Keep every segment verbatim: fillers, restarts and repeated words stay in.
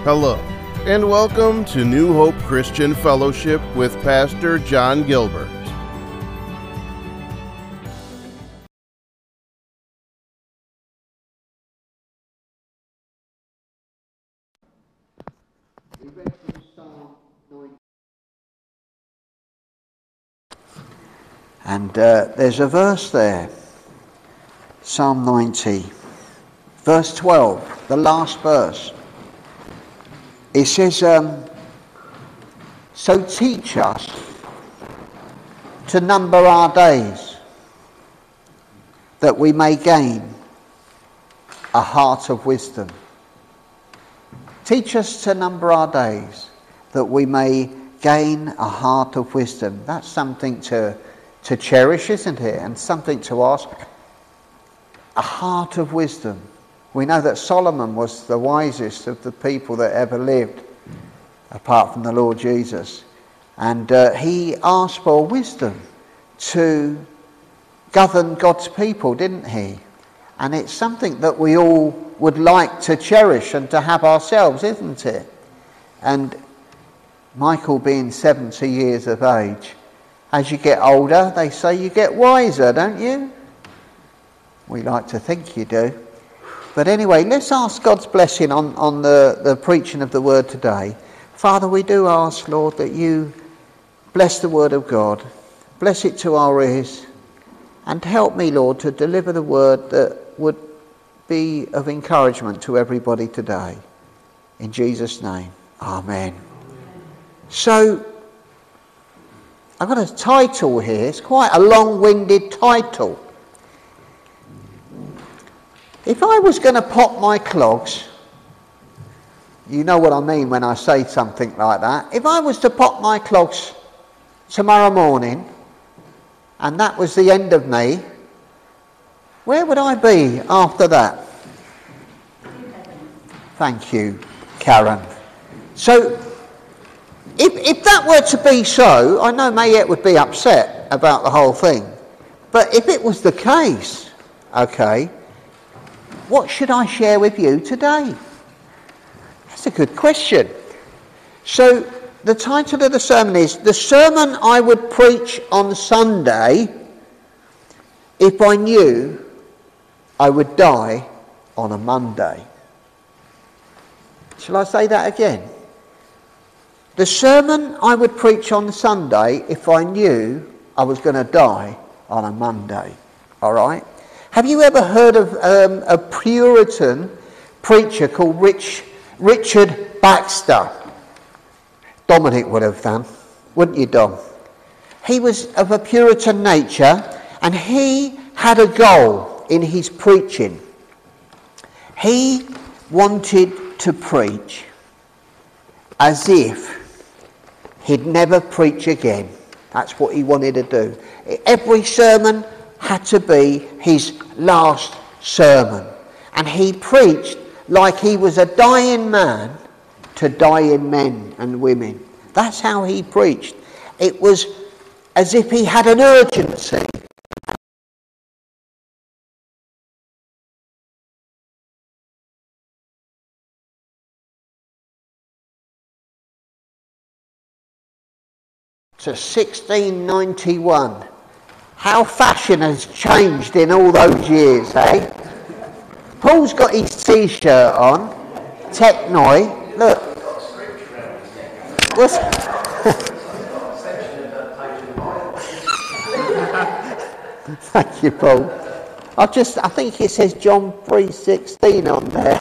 Hello, and welcome to New Hope Christian Fellowship with Pastor John Gilbert. And uh, there's a verse there, Psalm ninety, verse twelve, the last verse. It says, um, so teach us to number our days, that we may gain a heart of wisdom. Teach us to number our days, that we may gain a heart of wisdom. That's something to, to cherish, isn't it? And something to ask. A heart of wisdom. We know that Solomon was the wisest of the people that ever lived, apart from the Lord Jesus. And uh, he asked for wisdom to govern God's people, didn't he? And it's something that we all would like to cherish and to have ourselves, isn't it? And Michael being seventy years of age, as you get older, they say you get wiser, don't you? We like to think you do. But anyway, let's ask God's blessing on, on the, the preaching of the word today. Father, we do ask, Lord, that you bless the word of God, bless it to our ears, and help me, Lord, to deliver the word that would be of encouragement to everybody today. In Jesus' name, amen. So, I've got a title here. It's quite a long-winded title. If I was going to pop my clogs, you know what I mean when I say something like that. If I was to pop my clogs tomorrow morning, and that was the end of me, where would I be after that? Thank you, Karen. So, if, if that were to be so, I know Mayette would be upset about the whole thing. But if it was the case, okay, what should I share with you today? That's a good question. So, the title of the sermon is, The Sermon I Would Preach on Sunday If I Knew I Would Die on a Monday. Shall I say that again? The sermon I would preach on Sunday if I knew I was going to die on a Monday. All right? Have you ever heard of um, a Puritan preacher called Rich, Richard Baxter? Dominic would have done, wouldn't you, Dom? He was of a Puritan nature, and he had a goal in his preaching. He wanted to preach as if he'd never preach again. That's what he wanted to do. Every sermon had to be his last sermon. And he preached like he was a dying man to dying men and women. That's how he preached. It was as if he had an urgency. To sixteen ninety-one. How fashion has changed in all those years, eh? Paul's got his t-shirt on, Technoy. Look. What's... Thank you, Paul. I just, I think it says John three sixteen on there.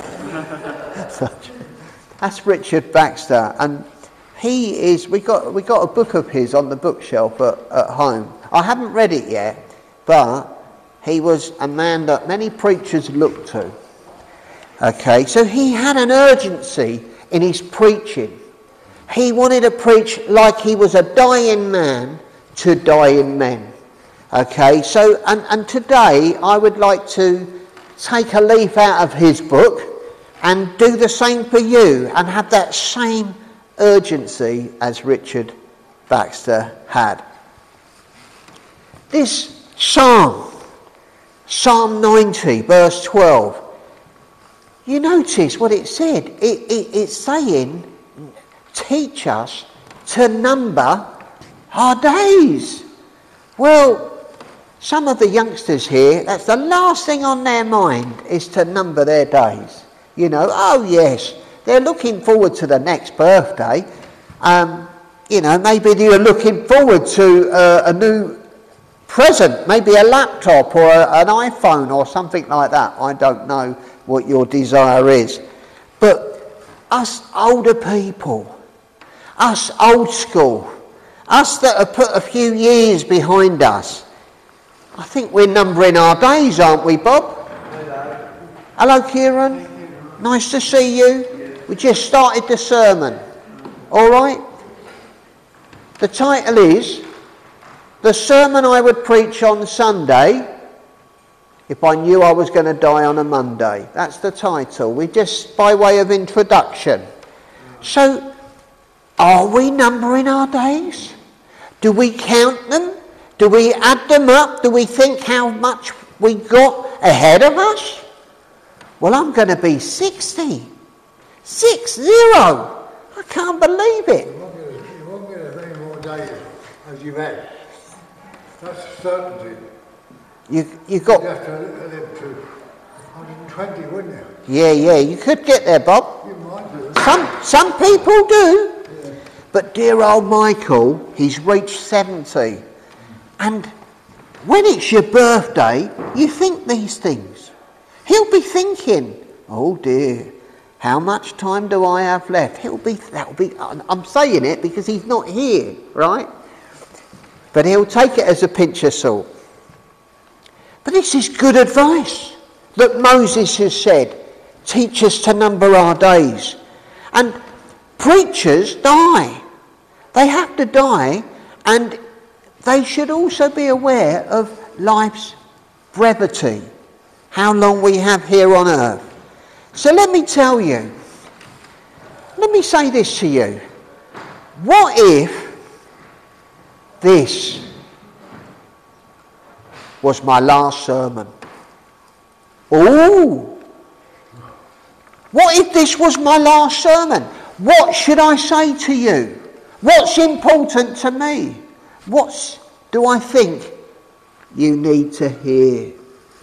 That's Richard Baxter, and he is. We got we got a book of his on the bookshelf at, at home. I haven't read it yet, but he was a man that many preachers looked to. Okay, so he had an urgency in his preaching. He wanted to preach like he was a dying man to dying men. Okay, so and, and today I would like to take a leaf out of his book and do the same for you and have that same urgency as Richard Baxter had. This psalm, Psalm ninety, verse twelve, you notice what it said. It, it, it's saying, teach us to number our days. Well, some of the youngsters here, that's the last thing on their mind, is to number their days. You know, oh yes, they're looking forward to the next birthday. Um, you know, maybe you're looking forward to uh, a new present, maybe a laptop or a, an iPhone or something like that. I don't know what your desire is. But us older people, us old school, us that have put a few years behind us, I think we're numbering our days, aren't we, Bob? Hello. Hello, Kieran. Nice to see you. We just started the sermon. All right? The title is, The Sermon I Would Preach on Sunday If I Knew I Was Going to Die on a Monday. That's the title. We just, by way of introduction. So, are we numbering our days? Do we count them? Do we add them up? Do we think how much we got ahead of us? Well, I'm going to be sixty. Six zero. I can't believe it. You won't get, you won't get as many more days as you've had. That's certainty. You you got. You'd have to live to one hundred twenty, wouldn't you? Yeah, yeah. You could get there, Bob. You might do. Some some people do. Yeah. But dear old Michael, he's reached seventy. And when it's your birthday, you think these things. He'll be thinking, oh dear, how much time do I have left? He'll be, that'll be, I'm saying it because he's not here, right? But he'll take it as a pinch of salt. But this is good advice that Moses has said, teach us to number our days. And preachers die. They have to die, and they should also be aware of life's brevity, how long we have here on earth. So let me tell you, let me say this to you. What if this was my last sermon? Ooh! What if this was my last sermon? What should I say to you? What's important to me? What do I think you need to hear?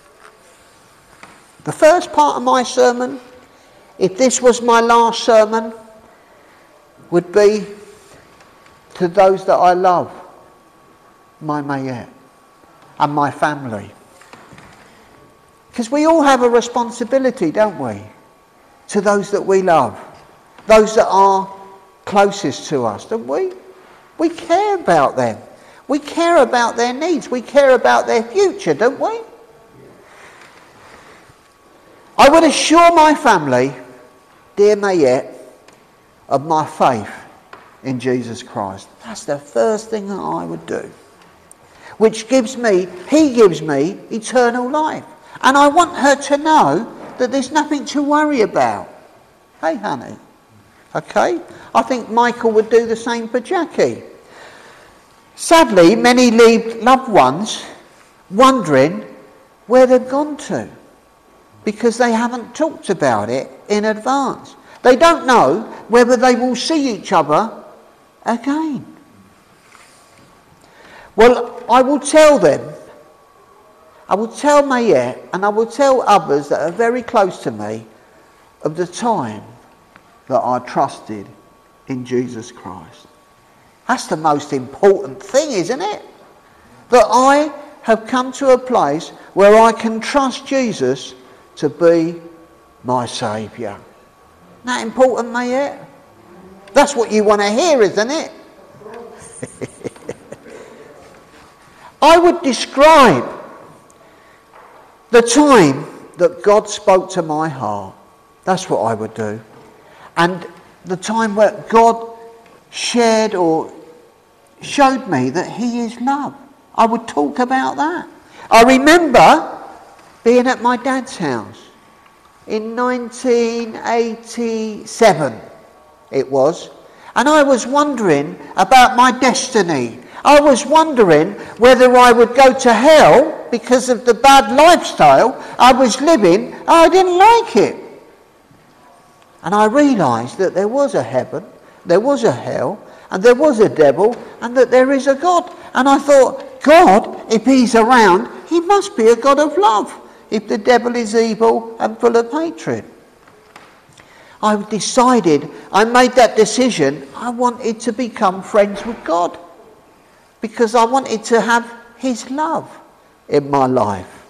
The first part of my sermon, if this was my last sermon, would be to those that I love, my Mayette and my family. Because we all have a responsibility, don't we? To those that we love, those that are closest to us, don't we? We care about them. We care about their needs. We care about their future, don't we? I would assure my family, dear Mayette, of my faith in Jesus Christ. That's the first thing that I would do. Which gives me, he gives me eternal life. And I want her to know that there's nothing to worry about. Hey, honey. Okay? I think Michael would do the same for Jackie. Sadly, many leave loved ones wondering where they've gone to because they haven't talked about it in advance. They don't know whether they will see each other again. Well, I will tell them, I will tell Mayette, and I will tell others that are very close to me of the time that I trusted in Jesus Christ. That's the most important thing, isn't it? That I have come to a place where I can trust Jesus to be my Saviour. Isn't that important, Mayette? That's what you want to hear, isn't it? I would describe the time that God spoke to my heart. That's what I would do. And the time where God shared or showed me that he is love. I would talk about that. I remember being at my dad's house in nineteen eighty-seven, it was, and I was wondering about my destiny. I was wondering whether I would go to hell because of the bad lifestyle I was living. I didn't like it. And I realised that there was a heaven, there was a hell, and there was a devil, and that there is a God. And I thought, God, if he's around, he must be a God of love, if the devil is evil and full of hatred. I decided, I made that decision, I wanted to become friends with God, because I wanted to have his love in my life.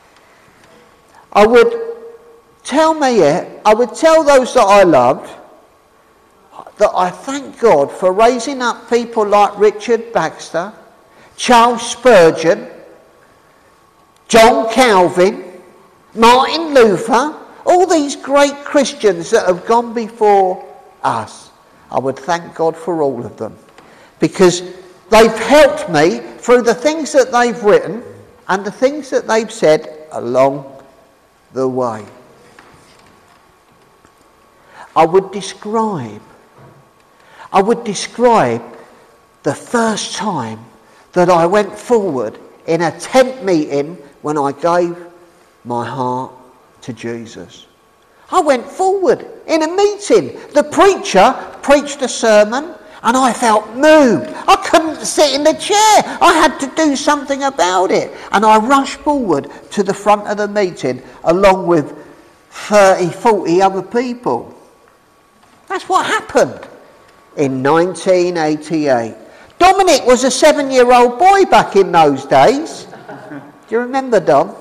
I would tell Mayette, I would tell those that I loved, that I thank God for raising up people like Richard Baxter, Charles Spurgeon, John Calvin, Martin Luther, all these great Christians that have gone before us. I would thank God for all of them, because they've helped me through the things that they've written and the things that they've said along the way. I would describe, I would describe the first time that I went forward in a tent meeting when I gave my heart to Jesus. I went forward in a meeting. The preacher preached a sermon and I felt moved. I couldn't sit in the chair. I had to do something about it. And I rushed forward to the front of the meeting along with thirty, forty other people. That's what happened in nineteen eighty-eight. Dominic was a seven-year-old boy back in those days. Do you remember, Dom?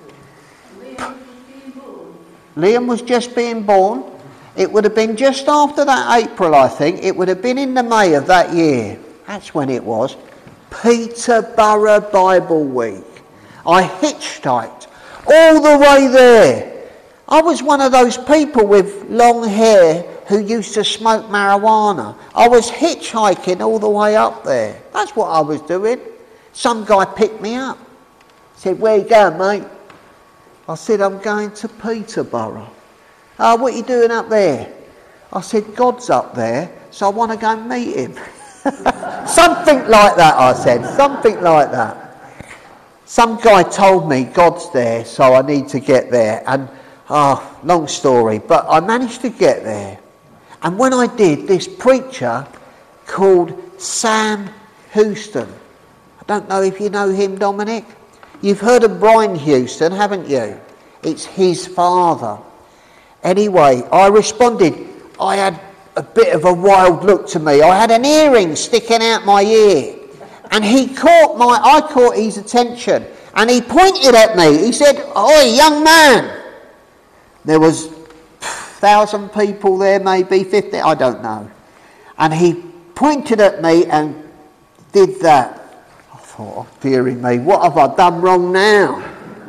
Liam was just being born. It would have been just after that April, I think. It would have been in the May of that year. That's when it was. Peterborough Bible Week. I hitchhiked all the way there. I was one of those people with long hair who used to smoke marijuana. I was hitchhiking all the way up there. That's what I was doing. Some guy picked me up. Said, "Where you going, mate?" I said, "I'm going to Peterborough." "Oh, what are you doing up there?" I said, "God's up there, so I want to go and meet him." Something like that, I said. Something like that. Some guy told me God's there, so I need to get there. And, oh, long story, but I managed to get there. And when I did, this preacher called Sam Houston. I don't know if you know him, Dominic. You've heard of Brian Houston, haven't you? It's his father. Anyway, I responded. I had a bit of a wild look to me. I had an earring sticking out my ear. And he caught my, I caught his attention. And he pointed at me. He said, "Oi, young man." There was a thousand people there, maybe fifty, I don't know. And he pointed at me and did that. I thought, oh, dearie me, what have I done wrong now?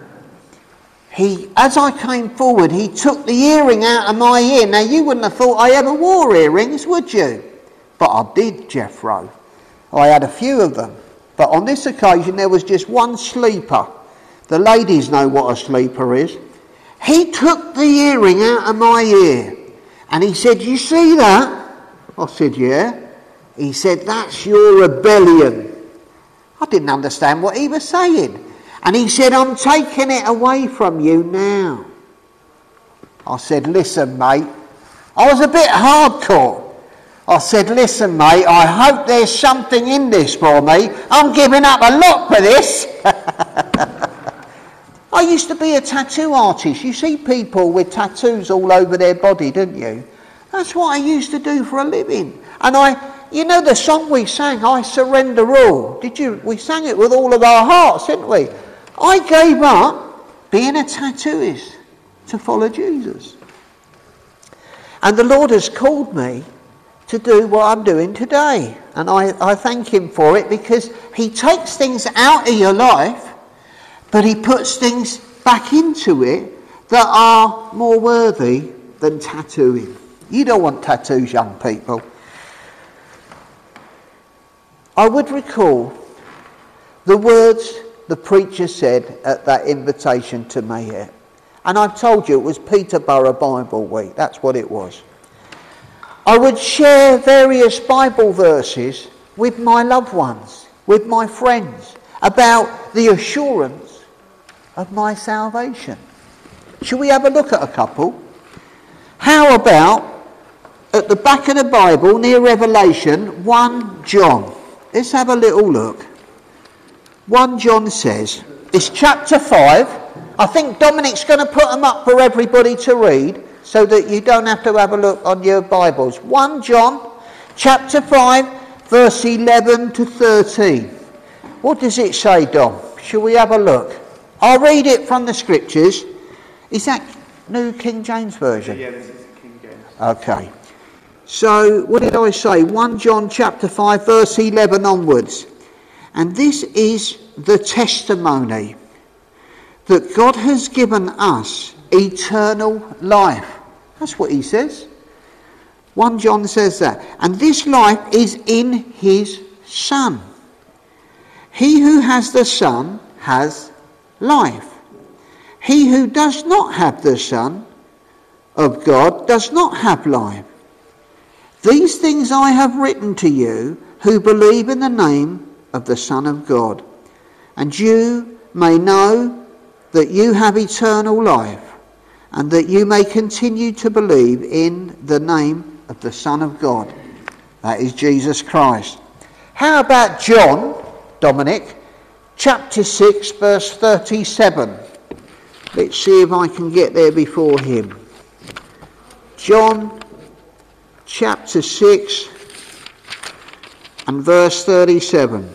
He, as I came forward, he took the earring out of my ear. Now, you wouldn't have thought I ever wore earrings, would you? But I did, Jeffro. I had a few of them. But on this occasion, there was just one sleeper. The ladies know what a sleeper is. He took the earring out of my ear. And he said, "You see that?" I said, "Yeah." He said, "That's your rebellion." I didn't understand what he was saying. And he said, "I'm taking it away from you now." I said, "Listen, mate." I was a bit hardcore. I said, "Listen, mate, I hope there's something in this for me. I'm giving up a lot for this." I used to be a tattoo artist. You see people with tattoos all over their body, didn't you? That's what I used to do for a living. And I, you know the song we sang, "I Surrender All." Did you? We sang it with all of our hearts, didn't we? I gave up being a tattooist to follow Jesus. And the Lord has called me to do what I'm doing today. And I, I thank him for it, because he takes things out of your life, but he puts things back into it that are more worthy than tattooing. You don't want tattoos, young people. I would recall the words the preacher said at that invitation to Mayette. And I've told you it was Peterborough Bible Week. That's what it was. I would share various Bible verses with my loved ones, with my friends, about the assurance of my salvation. Shall we have a look at a couple? How about at the back of the Bible, near Revelation, First John. Let's have a little look. First John says, it's chapter five. I think Dominic's going to put them up for everybody to read so that you don't have to have a look on your Bibles. First John, chapter five, verse eleven to thirteen. What does it say, Dom? Shall we have a look? I'll read it from the scriptures. Is that New King James Version? Yeah, this is King James. Okay. So, what did I say? First John chapter five, verse eleven onwards. And this is the testimony that God has given us eternal life. That's what he says. First John says that. And this life is in his Son. He who has the Son has life. He who does not have the Son of God does not have life. These things I have written to you who believe in the name of the Son of God, and you may know that you have eternal life, and that you may continue to believe in the name of the Son of God. That is Jesus Christ. How about John, Dominic, chapter six, verse thirty-seven? Let's see if I can get there before him. John chapter six and verse thirty-seven.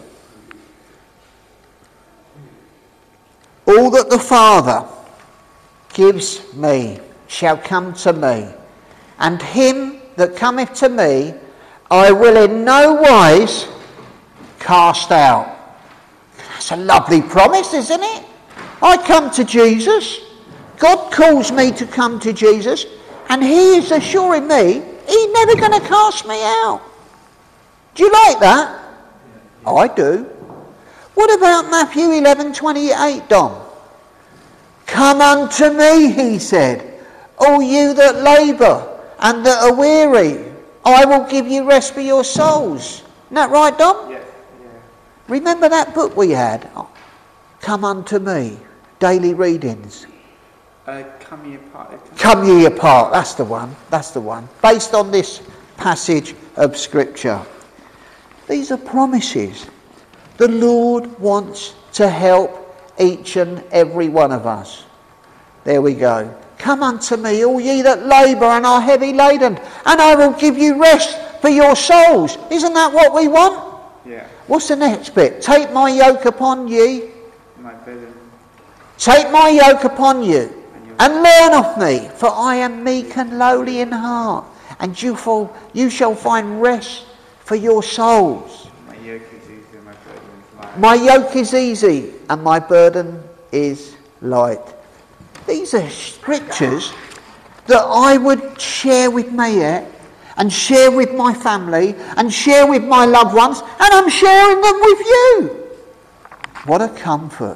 All that the Father gives me shall come to me, and him that cometh to me I will in no wise cast out. That's a lovely promise, isn't it? I come to Jesus, God calls me to come to Jesus, and he is assuring me he's never going to cast me out. Do you like that? I do. What about Matthew eleven twenty-eight, Dom? Come unto me, he said, all you that labour and that are weary, I will give you rest for your souls. Isn't that right, Dom? Yes. Yeah. Remember that book we had? Come unto me, daily readings. Uh, come ye apart. Come ye apart, that's the one, that's the one. Based on this passage of Scripture. These are promises. The Lord wants to help each and every one of us. There we go. Come unto me, all ye that labour and are heavy laden, and I will give you rest for your souls. Isn't that what we want? Yeah. What's the next bit? Take my yoke upon ye. My burden. Take my yoke upon you, and learn of me, for I am meek and lowly in heart, and you, fall, you shall find rest for your souls. My yoke is easy and my burden is light. My yoke is easy and my burden is light. These are scriptures that I would share with Mayette and share with my family and share with my loved ones, and I'm sharing them with you. What a comfort.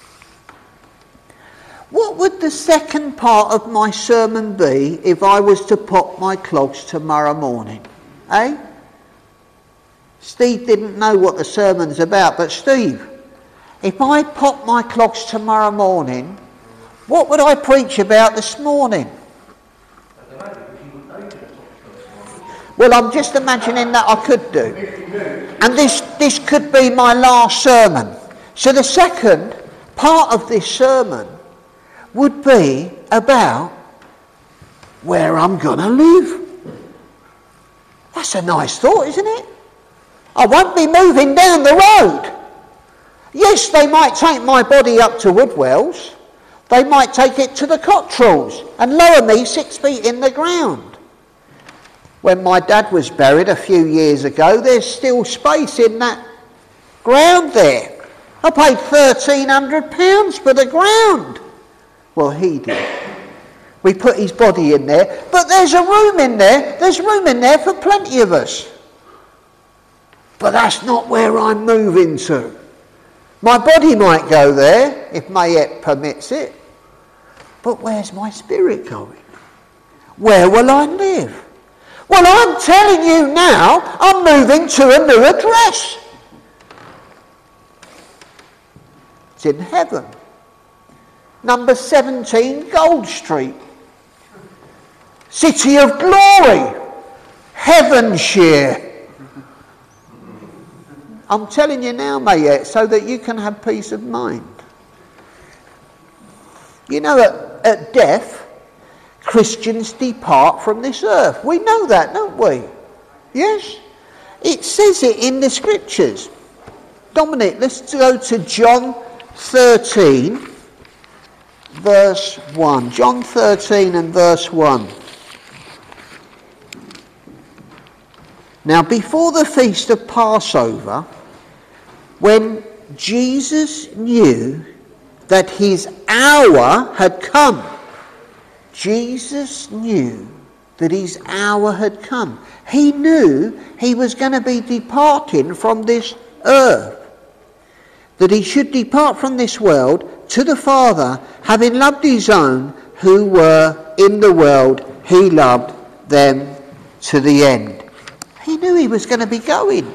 What would the second part of my sermon be if I was to pop my clogs tomorrow morning? Eh? Steve didn't know what the sermon's about, but Steve, if I pop my clogs tomorrow morning, what would I preach about this morning? Well, I'm just imagining that I could do. And this, this could be my last sermon. So the second part of this sermon would be about where I'm going to live. That's a nice thought, isn't it? I won't be moving down the road. Yes, they might take my body up to Woodwells. They might take it to the Cottrells and lower me six feet in the ground. When my dad was buried a few years ago, there's still space in that ground there. I paid thirteen hundred pounds for the ground. Well, he did. We put his body in there, but there's a room in there. There's room in there for plenty of us. But that's not where I'm moving to. My body might go there, if Mayette permits it. But where's my spirit going? Where will I live? Well, I'm telling you now, I'm moving to a new address. It's in heaven. Number seventeen, Gold Street. City of Glory. Heavenshire. I'm telling you now, mate, so that you can have peace of mind. You know, at, at death, Christians depart from this earth. We know that, don't we? Yes? It says it in the scriptures. Dominic, let's go to John thirteen, verse one. John thirteen and verse one. Now, before the feast of Passover, when Jesus knew that his hour had come, Jesus knew that his hour had come. He knew he was going to be departing from this earth, that he should depart from this world to the Father, having loved his own who were in the world, he loved them to the end. He knew he was going to be going.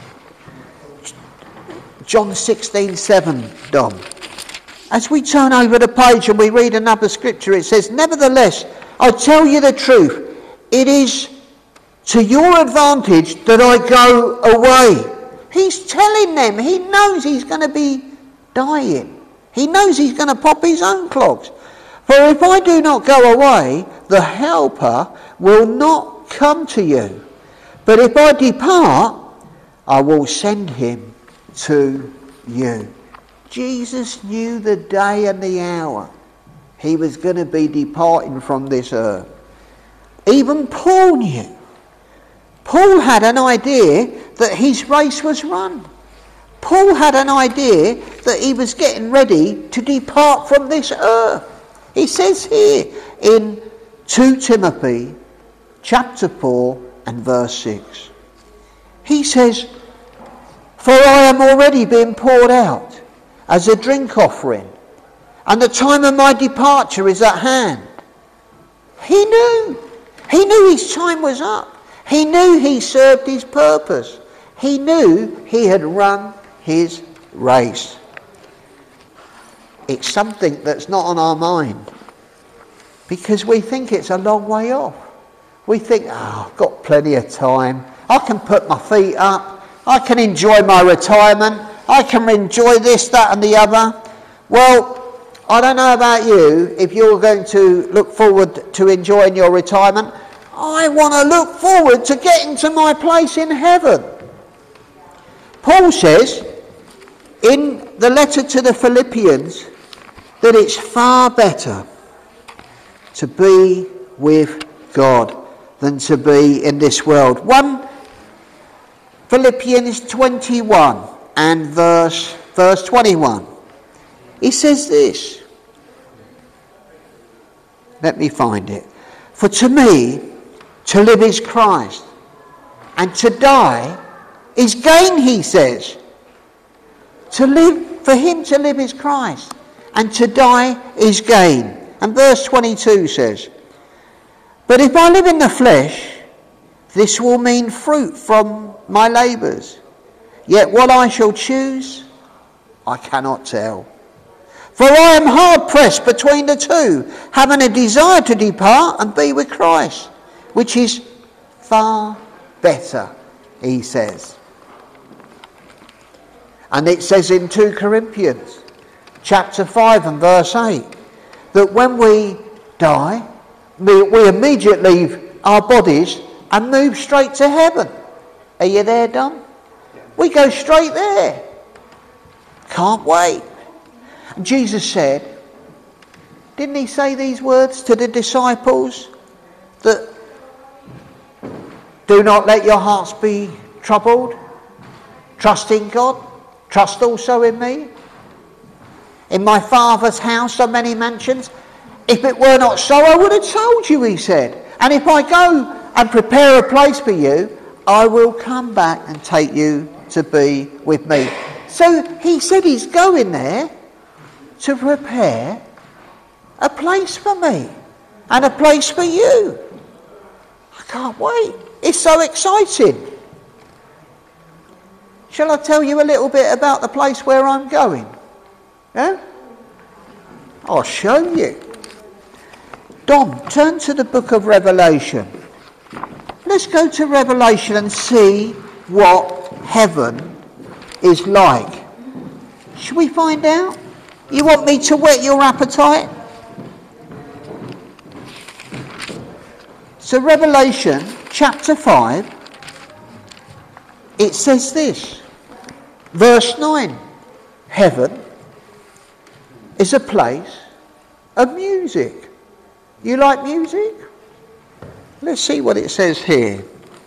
John sixteen seven, Dom. As we turn over the page and we read another scripture, it says, nevertheless, I tell you the truth, it is to your advantage that I go away. He's telling them, he knows he's going to be dying. He knows he's going to pop his own clogs. For if I do not go away, the Helper will not come to you. But if I depart, I will send him to you. Jesus knew the day and the hour he was going to be departing from this earth. Even Paul knew. Paul had an idea that his race was run. Paul had an idea that he was getting ready to depart from this earth. He says here in Second Timothy chapter four and verse six. He says, for I am already being poured out as a drink offering, and the time of my departure is at hand. He knew. He knew his time was up. He knew he served his purpose. He knew he had run his race. It's something that's not on our mind, because we think it's a long way off. We think, oh, I've got plenty of time. I can put my feet up. I can enjoy my retirement. I can enjoy this, that and the other. Well, I don't know about you, if you're going to look forward to enjoying your retirement. I want to look forward to getting to my place in heaven. Paul says in the letter to the Philippians that it's far better to be with God than to be in this world. One Philippians twenty-one and verse verse twenty-one. He says this. Let me find it. For to me, to live is Christ, and to die is gain, he says. To live, for him to live is Christ, and to die is gain. And verse twenty-two says, but if I live in the flesh, this will mean fruit from my labours. Yet what I shall choose, I cannot tell. For I am hard pressed between the two, having a desire to depart and be with Christ, which is far better, he says. And it says in Second Corinthians chapter five and verse eight, that when we die, we, we immediately leave our bodies and move straight to heaven. Are you there, Don? Yeah. We go straight there. Can't wait. And Jesus said, didn't he say these words to the disciples? That do not let your hearts be troubled. Trust in God. Trust also in me. In my Father's house are many mansions. If it were not so, I would have told you, he said. And if I go and prepare a place for you, I will come back and take you to be with me. So he said he's going there to prepare a place for me and a place for you. I can't wait. It's so exciting. Shall I tell you a little bit about the place where I'm going? Yeah? I'll show you. Dom, turn to the book of Revelation. let's go to Revelation and see what heaven is like. Should we find out? You want me to whet your appetite? So Revelation chapter five, it says this, verse nine, heaven is a place of music. You like music? Let's see what it says here.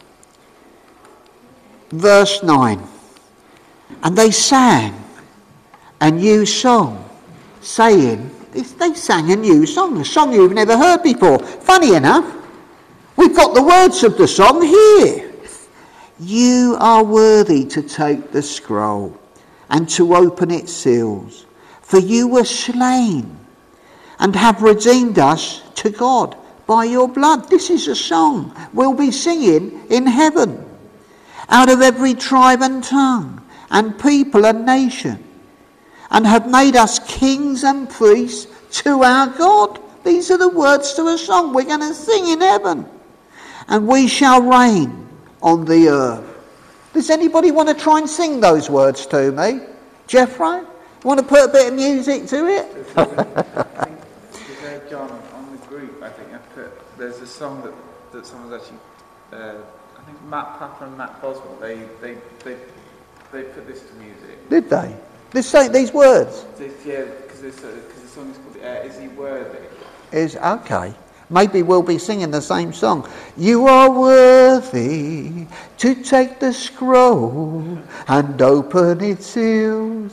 Verse nine, and they sang a new song, saying, they sang a new song, a song you've never heard before. Funny enough, we've got the words of the song here. You are worthy to take the scroll and to open its seals, for you were slain and have redeemed us to God by your blood. This is a song we'll be singing in heaven. Out of every tribe and tongue and people and nation, and have made us kings and priests to our God. These are the words to a song we're going to sing in heaven. And we shall reign on the earth. Does anybody want to try and sing those words to me? Jeffrey, want to put a bit of music to it? I think, today, John, on the group, I think I put, there's a song that, that someone's actually, uh, I think Matt Papa and Matt Boswell, they, they, they, they put this to music. Did they? They say these words? This, yeah, because the song is called uh, Is He Worthy? Is okay. Maybe we'll be singing the same song. You are worthy to take the scroll and open its seals.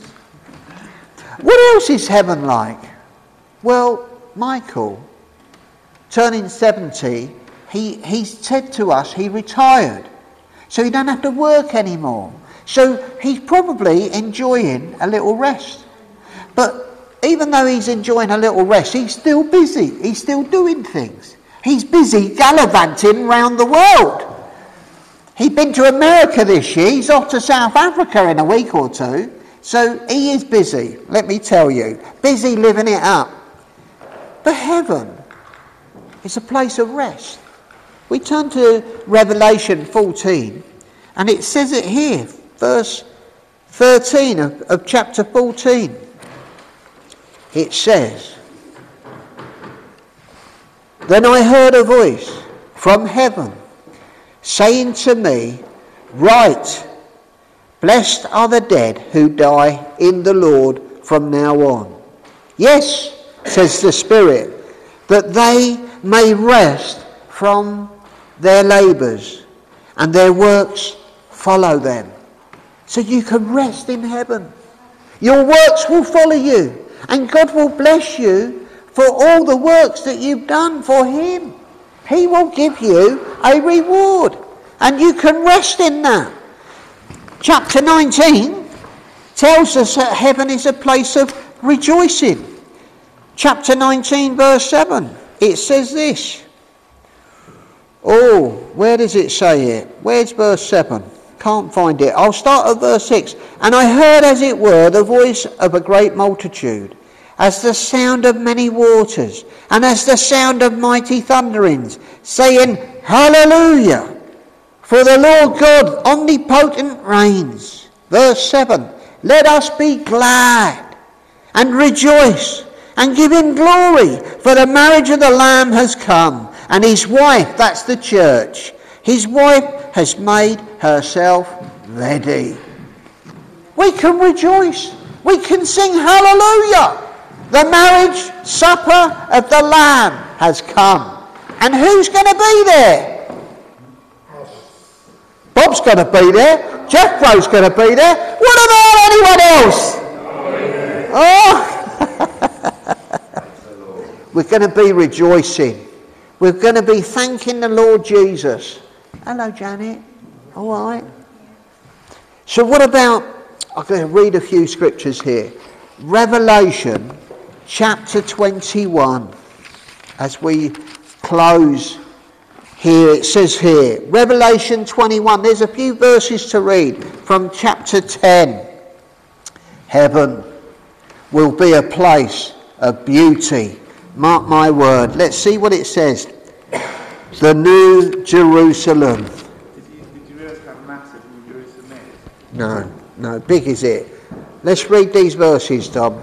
What else is heaven like? Well, Michael, turning seventy, he, he said to us he retired. So he don't have to work anymore. So he's probably enjoying a little rest. But even though he's enjoying a little rest, he's still busy. He's still doing things. He's busy gallivanting around the world. He's been to America this year. He's off to South Africa in a week or two. So he is busy, let me tell you. Busy living it up. But heaven is a place of rest. We turn to Revelation fourteen, and it says it here, verse thirteen of, of chapter fourteen. It says, then I heard a voice from heaven saying to me, write, blessed are the dead who die in the Lord from now on. Yes, says the Spirit, that they may rest from their labours and their works follow them. So you can rest in heaven. Your works will follow you. And God will bless you for all the works that you've done for him. He will give you a reward. And you can rest in that. Chapter nineteen tells us that heaven is a place of rejoicing. Chapter nineteen, verse seven. It says this. Oh, where does it say it? Where's verse seven? Can't find it. I'll start at verse six. And I heard, as it were, the voice of a great multitude, as the sound of many waters, and as the sound of mighty thunderings, saying, Hallelujah! For the Lord God omnipotent reigns. Verse seven. Let us be glad and rejoice and give him glory, for the marriage of the Lamb has come, and his wife, that's the church, his wife has made herself ready. We can rejoice. We can sing hallelujah. The marriage supper of the Lamb has come. And who's going to be there? Bob's going to be there. Jethro's going to be there. What about anyone else? Oh! We're going to be rejoicing. We're going to be thanking the Lord Jesus. Hello, Janet. All right. So what about, I'm going to read a few scriptures here. Revelation chapter twenty-one. As we close here, it says here, Revelation twenty-one. There's a few verses to read from chapter ten. Heaven will be a place of beauty. Mark my word. Let's see what it says. the New Jerusalem. Did you, did you realise how massive New Jerusalem is? No, no, big is it. Let's read these verses, Tom.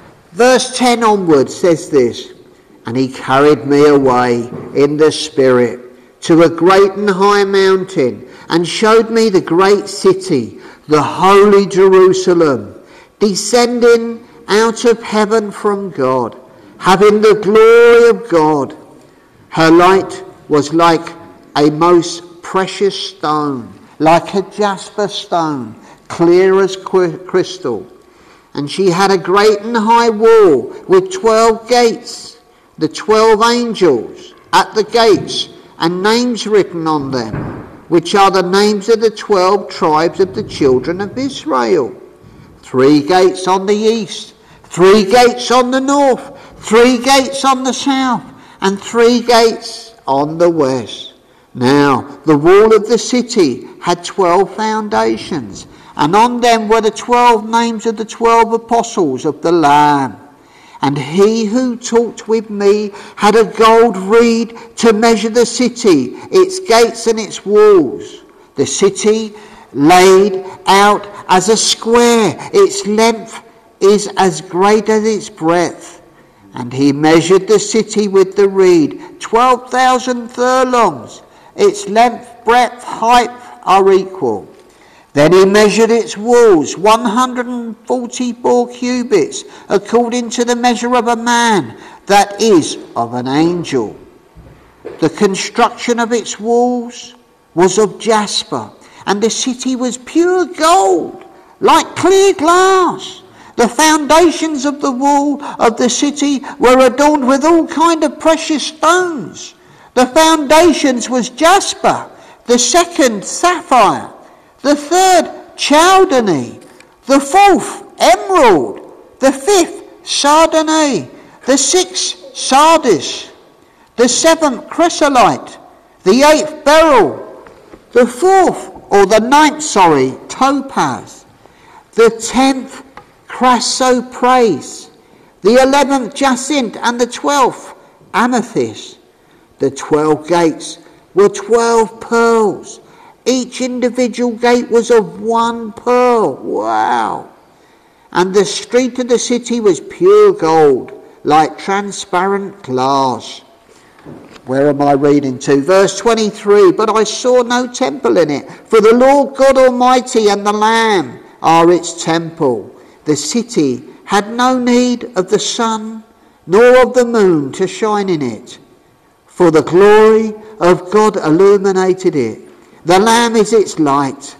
Verse ten onwards says this, and he carried me away in the spirit to a great and high mountain, and showed me the great city, the holy Jerusalem, descending out of heaven from God, having the glory of God. Her light was like a most precious stone, like a jasper stone, clear as crystal. And she had a great and high wall with twelve gates, the twelve angels at the gates, and names written on them, which are the names of the twelve tribes of the children of Israel. Three gates on the east, three gates on the north, three gates on the south, and three gates on the west. Now the wall of the city had twelve foundations, and on them were the twelve names of the twelve apostles of the Lamb. And he who talked with me had a gold reed to measure the city, its gates and its walls. The city laid out as a square, its length is as great as its breadth. And he measured the city with the reed, twelve thousand furlongs. Its length, breadth, height are equal. Then he measured its walls, one hundred forty-four cubits, according to the measure of a man, that is, of an angel. The construction of its walls was of jasper, and the city was pure gold, like clear glass. The foundations of the wall of the city were adorned with all kind of precious stones. The foundations was jasper, the second sapphire, the third chalcedony, the fourth emerald, the fifth sardonyx, the sixth sardis, the seventh chrysolite, the eighth beryl, the fourth, or the ninth, sorry, topaz, the tenth chrysoprase, the eleventh jacinth, and the twelfth amethyst. The twelve gates were twelve pearls. Each individual gate was of one pearl. Wow. And the street of the city was pure gold, like transparent glass. Where am I reading to? Verse twenty-three, but I saw no temple in it, for the Lord God Almighty and the Lamb are its temple. The city had no need of the sun, nor of the moon to shine in it, for the glory of God illuminated it. The Lamb is its light.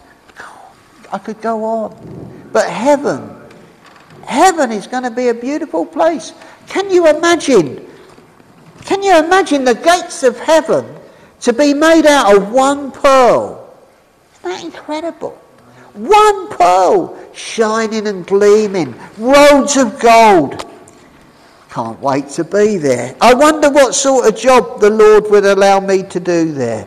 I could go on. But heaven, heaven is going to be a beautiful place. Can you imagine? Can you imagine the gates of heaven to be made out of one pearl? Isn't that incredible? One pearl shining and gleaming. Roads of gold. Can't wait to be there. I wonder what sort of job the Lord would allow me to do there.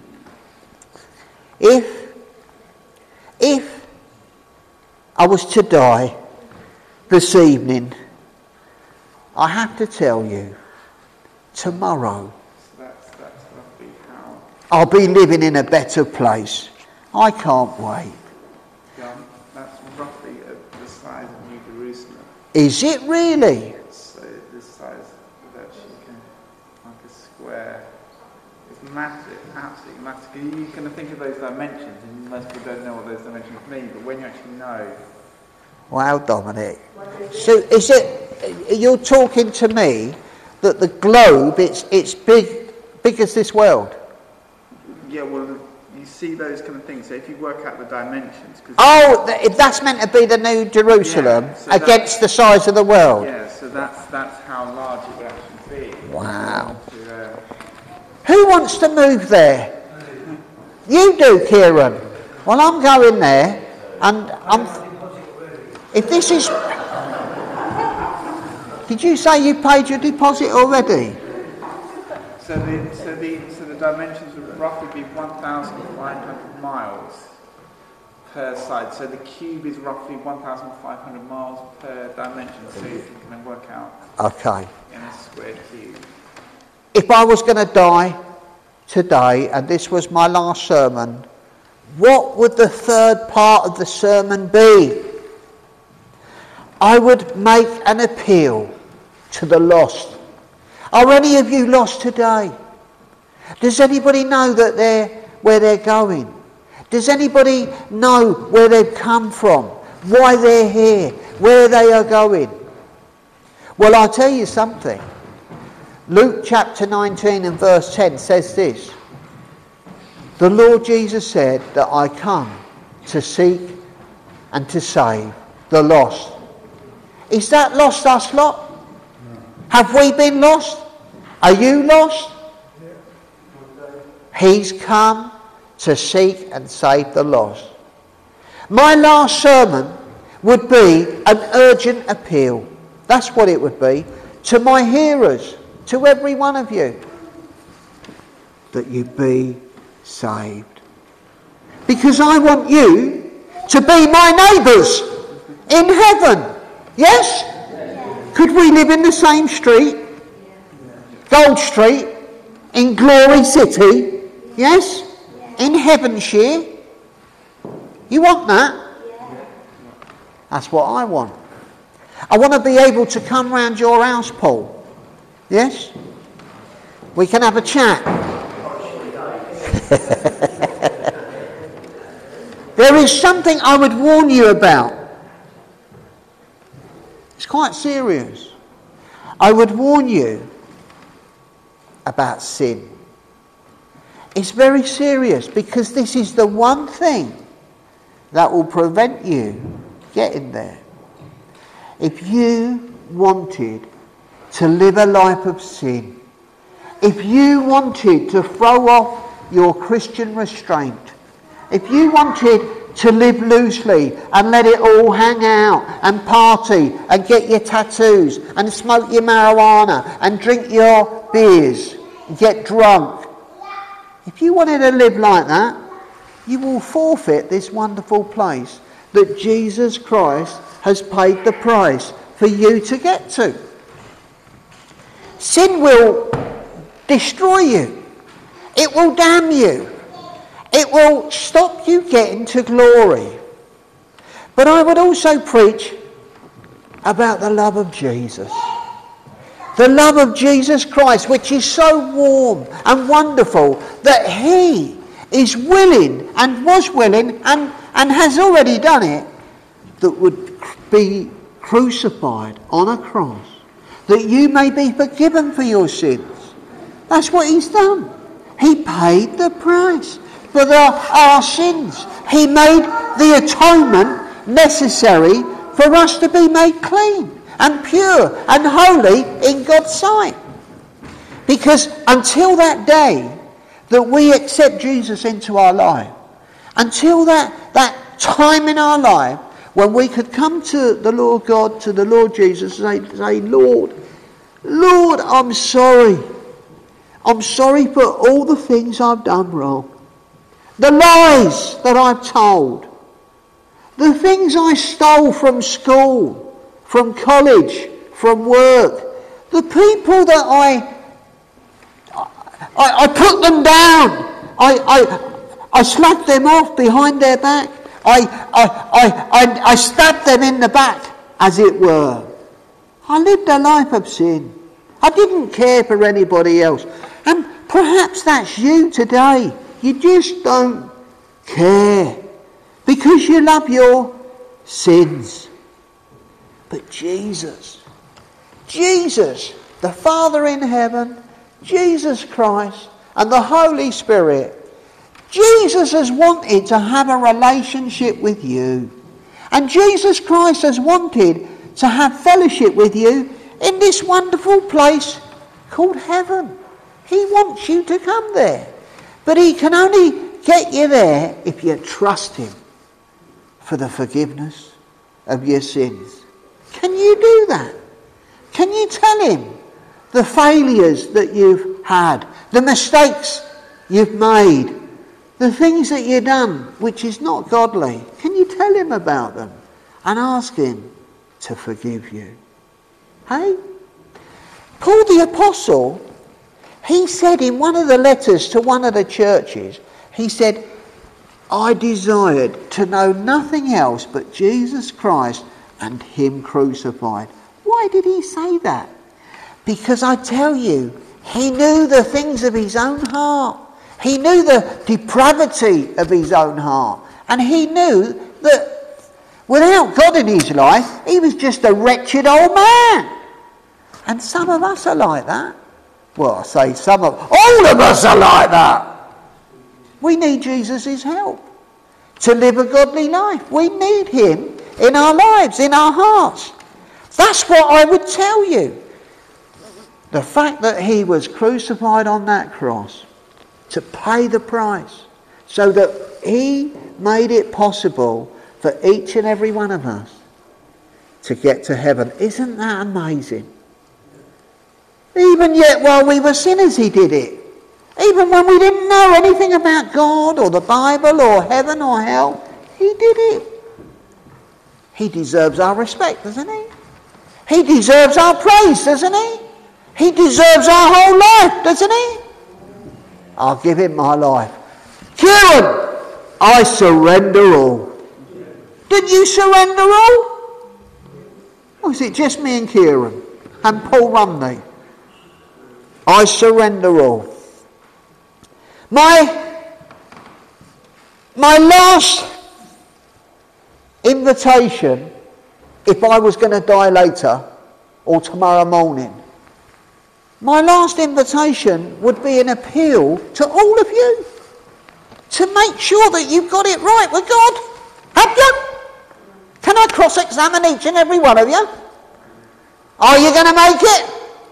If, if I was to die this evening, I have to tell you, tomorrow So that's, that's roughly how, I'll be living in a better place. I can't wait. John, that's roughly uh, the size of New Jerusalem. Is it really? So this size is actually kind of like a square. It's massive, absolutely massive. You, you kind of think of those dimensions, and most people don't know what those dimensions mean, but when you actually know, Wow, Dominic. So is it, you're talking to me that the globe, it's it's big, big as this world? yeah, well, you see those kind of things. So if you work out the dimensions, cause Oh, th- that's meant to be the New Jerusalem Yeah, so against the size of the world. yeah, so that's that's how large it would actually be. Wow. To, uh, Who wants to move there? You do, Kieran. Well, I'm going there, and I'm. If this is. Did you say you paid your deposit already? so the so the so the dimensions would roughly be one thousand five hundred miles per side. So the cube is roughly one thousand five hundred miles per dimension. So you can kind of work out Okay. in a square cube. If I was going to die today, and this was my last sermon, what would the third part of the sermon be? I would make an appeal to the lost. Are any of you lost today? Does anybody know that they're where they're going? Does anybody know where they've come from? Why they're here? Where they are going? Well, I'll tell you something. Luke chapter nineteen and verse ten says this. The Lord Jesus said that I come to seek and to save the lost. Is that lost us lot? No. Have we been lost? Are you lost? Yeah. He's come to seek and save the lost. My last sermon would be an urgent appeal. That's what it would be to my hearers, to every one of you, that you be saved. Because I want you to be my neighbours in heaven. Yes? Yeah. Could we live in the same street? Gold Street, in Glory City? Yes? In Heavenshire? You want that? That's what I want. I want to be able to come round your house, Paul. Yes? We can have a chat. There is something I would warn you about. It's quite serious. I would warn you about sin. It's very serious because this is the one thing that will prevent you getting there. If you wanted to live a life of sin, if you wanted to throw off your Christian restraint, if you wanted to live loosely and let it all hang out and party and get your tattoos and smoke your marijuana and drink your beers and get drunk, if you wanted to live like that, you will forfeit this wonderful place that Jesus Christ has paid the price for you to get to. Sin will destroy you. It will damn you. It will stop you getting to glory. But I would also preach about the love of Jesus. The love of Jesus Christ, which is so warm and wonderful that he is willing and was willing and, and has already done it, that would be crucified on a cross, that you may be forgiven for your sins. That's what he's done. He paid the price for the, our sins. He made the atonement necessary for us to be made clean and pure and holy in God's sight. Because until that day that we accept Jesus into our life, until that, that time in our life when we could come to the Lord God, to the Lord Jesus, and say, say, Lord, Lord, I'm sorry. I'm sorry for all the things I've done wrong. The lies that I've told. The things I stole from school, from college, from work. The people that I I, I put them down. I, I, I slapped them off behind their back. I, I, I, I, I stabbed them in the back, as it were. I lived a life of sin. I didn't care for anybody else. And perhaps that's you today. You just don't care because you love your sins. But Jesus, Jesus, the Father in heaven, Jesus Christ and the Holy Spirit, Jesus has wanted to have a relationship with you. And Jesus Christ has wanted to have fellowship with you in this wonderful place called heaven. He wants you to come there. But he can only get you there if you trust him for the forgiveness of your sins. Can you do that? Can you tell him the failures that you've had, the mistakes you've made, the things that you've done which is not godly? Can you tell him about them and ask him to forgive you? Hey? Paul the Apostle, He said in one of the letters to one of the churches, he said, I desired to know nothing else but Jesus Christ and him crucified. Why did he say that? Because I tell you, he knew the things of his own heart. He knew the depravity of his own heart. And he knew that without God in his life, he was just a wretched old man. And some of us are like that. Well, I say some of, all of us are like that. We need Jesus' help to live a godly life. We need him in our lives, in our hearts. That's what I would tell you. The fact that he was crucified on that cross to pay the price so that he made it possible for each and every one of us to get to heaven. Isn't that amazing? Even yet while we were sinners he did it. Even when we didn't know anything about God or the Bible or heaven or hell, he did it. He deserves our respect, doesn't he? He deserves our praise, doesn't he? He deserves our whole life, doesn't he? I'll give him my life. Kieran, I surrender all. Did you surrender all? Or is it just me and Kieran and Paul Rumney? I surrender all. My, my last invitation, if I was going to die later or tomorrow morning, my last invitation would be an appeal to all of you to make sure that you've got it right with God. Have you? Can I cross-examine each and every one of you? Are you going to make it?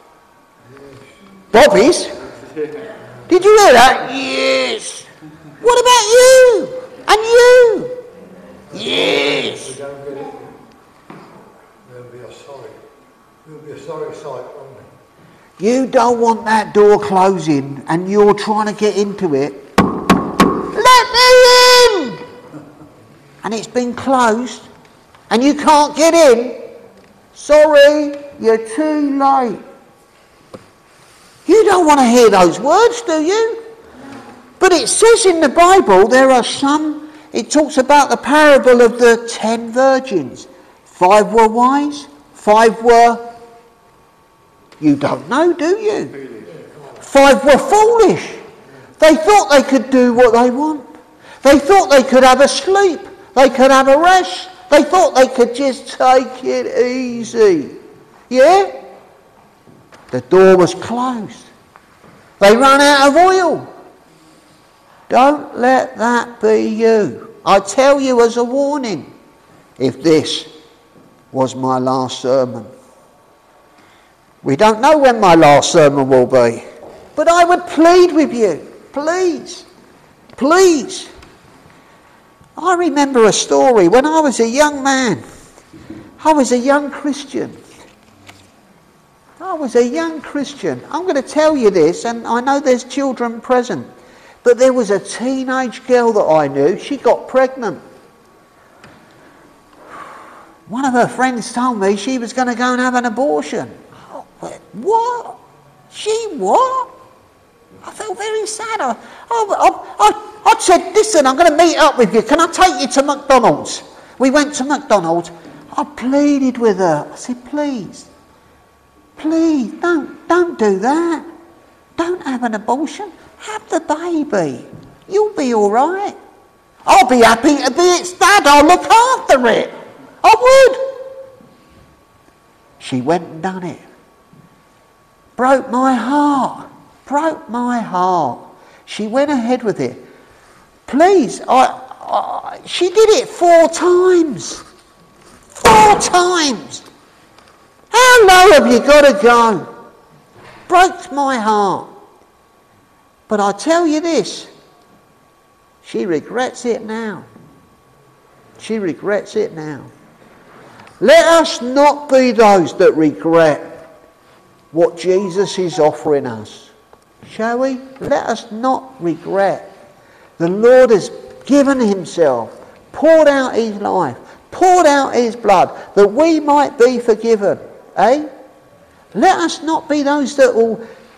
Bobby's? Did you hear that? Yes. What about you? And you? Yes. If we don't get it, there'll be a sorry. There'll be a sorry sight, won't there? You don't want that door closing and you're trying to get into it. Let me in! And it's been closed and you can't get in. Sorry, you're too late. You don't want to hear those words, do you? But it says in the Bible there are some, it talks about the parable of the ten virgins. Five were wise, five were, you don't know, do you? Five were foolish. They thought they could do what they want. They thought they could have a sleep. They could have a rest. They thought they could just take it easy. Yeah? The door was closed. They ran out of oil. Don't let that be you. I tell you as a warning, if this was my last sermon. We don't know when my last sermon will be. But I would plead with you, please, please. I remember a story when I was a young man. I was a young Christian. I was a young Christian. I'm going to tell you this, and I know there's children present, but there was a teenage girl that I knew. She got pregnant. One of her friends told me she was going to go and have an abortion. Oh, what? She what? I felt very sad. I, I, I, I said, listen, I'm going to meet up with you. Can I take you to McDonald's? We went to McDonald's. I pleaded with her. I said, please. Please, don't, don't do that. Don't have an abortion. Have the baby. You'll be all right. I'll be happy to be its dad. I'll look after it. I would. She went and done it. Broke my heart. Broke my heart. She went ahead with it. Please, I, I, she did it four times. Four times. How low have you got to go? Broke my heart. But I tell you this, she regrets it now. She regrets it now. Let us not be those that regret what Jesus is offering us. Shall we? Let us not regret. The Lord has given himself, poured out his life, poured out his blood, that we might be forgiven. Eh? Let us not be those that will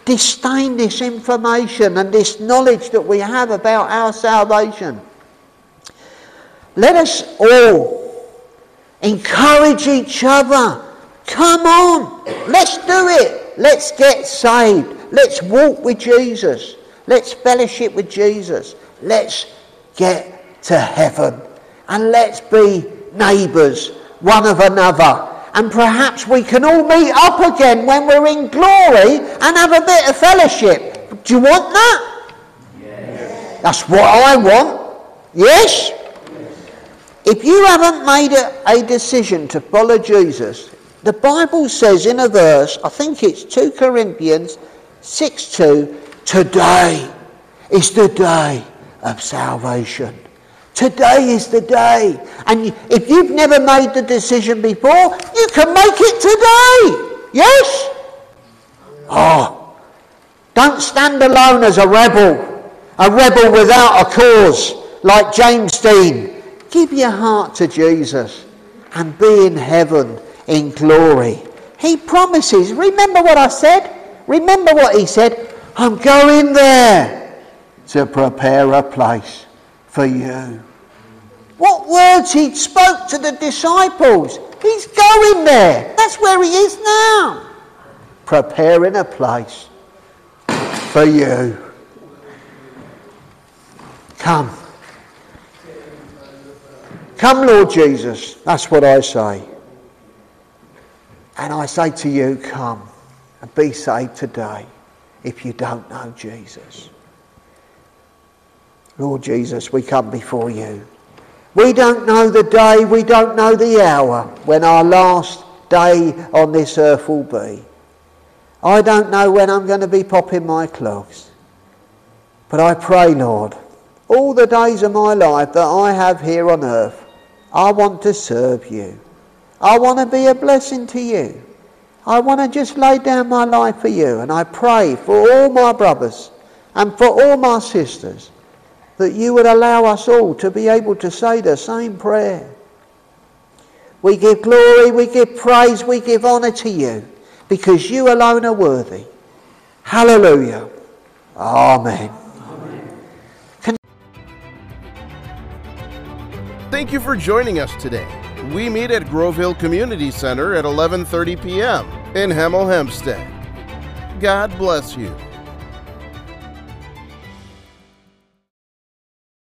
disdain this information and this knowledge that we have about our salvation. Let us all encourage each other. Come on, let's do it. Let's get saved. Let's walk with Jesus. Let's fellowship with Jesus. Let's get to heaven. And let's be neighbours one of another. And perhaps we can all meet up again when we're in glory and have a bit of fellowship. Do you want that? Yes. That's what I want. Yes? If you haven't made a, a decision to follow Jesus, the Bible says in a verse, I think it's two Corinthians six two, today is the day of salvation. Today is the day. And if you've never made the decision before, you can make it today. Yes? Oh, don't stand alone as a rebel. A rebel without a cause, like James Dean. Give your heart to Jesus and be in heaven in glory. He promises. Remember what I said? Remember what he said? I'm going there to prepare a place for you. What words he spoke to the disciples. He's going there. That's where he is now. Preparing a place for you. Come. Come, Lord Jesus. That's what I say. And I say to you, come and be saved today if you don't know Jesus. Lord Jesus, we come before you. We don't know the day, we don't know the hour when our last day on this earth will be. I don't know when I'm going to be popping my clogs. But I pray, Lord, all the days of my life that I have here on earth, I want to serve you. I want to be a blessing to you. I want to just lay down my life for you. And I pray for all my brothers and for all my sisters that you would allow us all to be able to say the same prayer. We give glory, we give praise, we give honour to you because you alone are worthy. Hallelujah. Amen. Amen. Thank you for joining us today. We meet at Grove Hill Community Center at eleven thirty p.m. in Hemel Hempstead. God bless you.